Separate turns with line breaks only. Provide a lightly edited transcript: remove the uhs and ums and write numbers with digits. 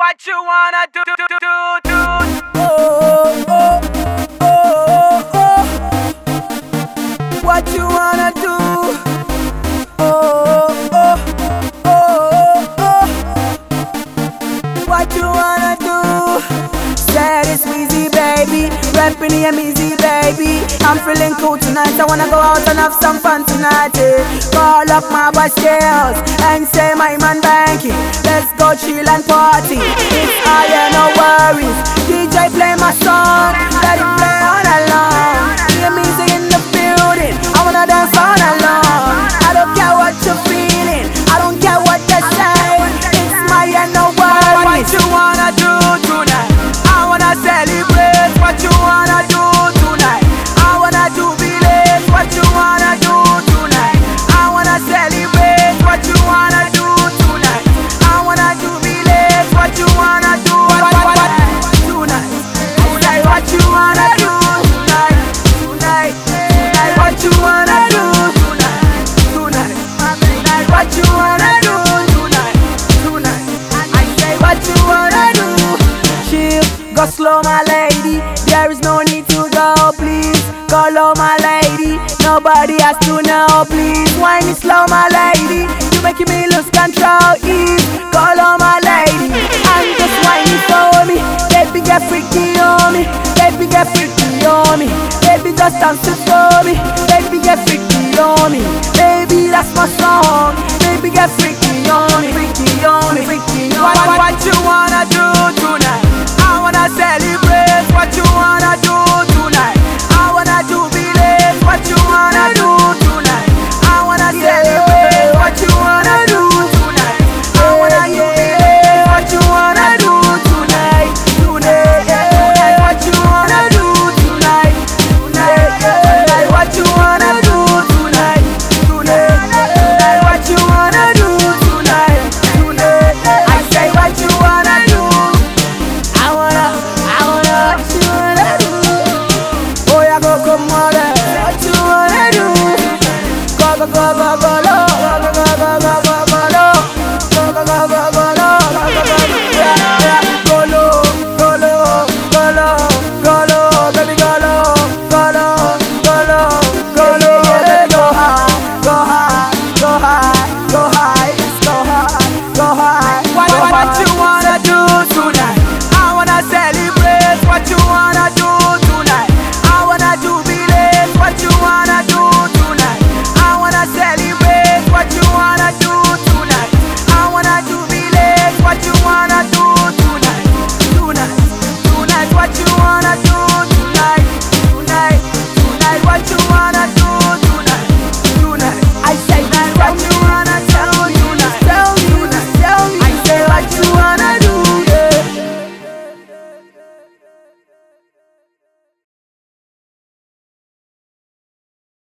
What you wanna do?
Oh, oh, oh, oh. What you wanna do? Oh, oh, oh, oh. What you wanna do? Said it's Weezy, baby. Rapping the easy, baby. I'm feeling cool tonight. I wanna go out and have some fun tonight. Call up my boy Skills and say my man Banky. Let's go chill and party. It's higher, no worries. DJ play my song, let it play all along. Hear music in the building, I wanna dance all along. I don't care what you're feeling, I don't care what they say. It's my end, no worries.
What you wanna do tonight? I wanna celebrate. What you wanna do tonight? I wanna do village. What you wanna do tonight? I wanna celebrate. What you wanna do tonight? I wanna do village. What you wanna do? What tonight? I say what you wanna do tonight? Tonight. What you wanna do tonight? Tonight. What you wanna do tonight? Tonight. I say what you wanna do.
Chill, go slow my lady. There is no need to go, please. Go low my lady. Nobody has to know, please. Whine it slow my lady. You making me lose control, Eve. Go low my lady. And just whine it for me. Baby get freaky on me. Baby get freaky on me. Baby just dance it for me. Baby get freaky on me. Baby that's my song. Baby get freaky on me. Freaky on me. Freaky on me.